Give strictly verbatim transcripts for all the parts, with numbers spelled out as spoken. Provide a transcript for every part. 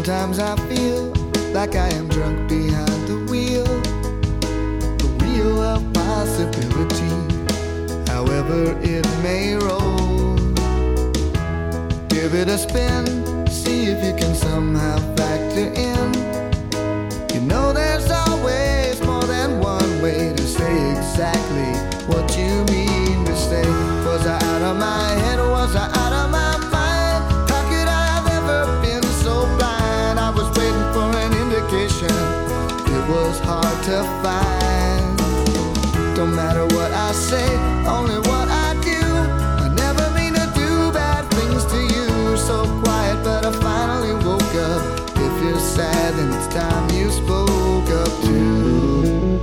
Sometimes I feel like I am drunk behind the wheel, the wheel of possibility, however it may roll. Give it a spin, see if you can somehow factor in. You know there's always more than one way to say exactly what you mean to say. Was I out of my head or was I out of my mind? How could I have ever been so blind? I was waiting for an indication, it was hard to find. Don't matter what I say, only what I do. I never mean to do bad things to you. So quiet, but I finally woke up. If you're sad, then it's time you spoke up too.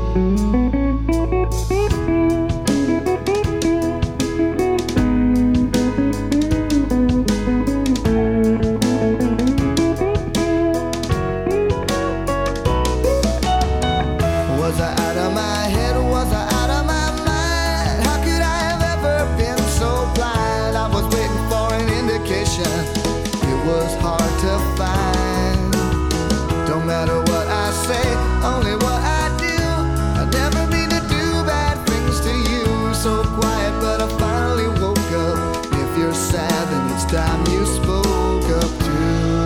Was I out of my head or was I out of my mind? How could I have ever been so blind? I was waiting for an indication, it was hard to find. Don't matter what I say, only what I do. I never mean to do bad things to you. So quiet, but I finally woke up. If you're sad, then it's time you spoke up too.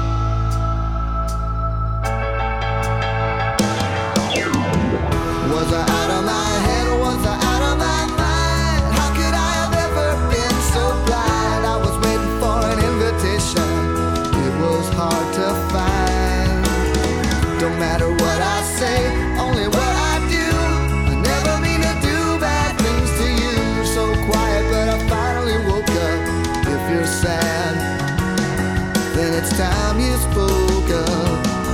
Was I out of my head or was I out of my mind? How could I have ever been so blind? I was waiting for an invitation, it was hard to find. Don't matter what I say, only what I do. I never mean to do bad things to you. So quiet, but I finally woke up. If you're sad, then it's time you spoke up.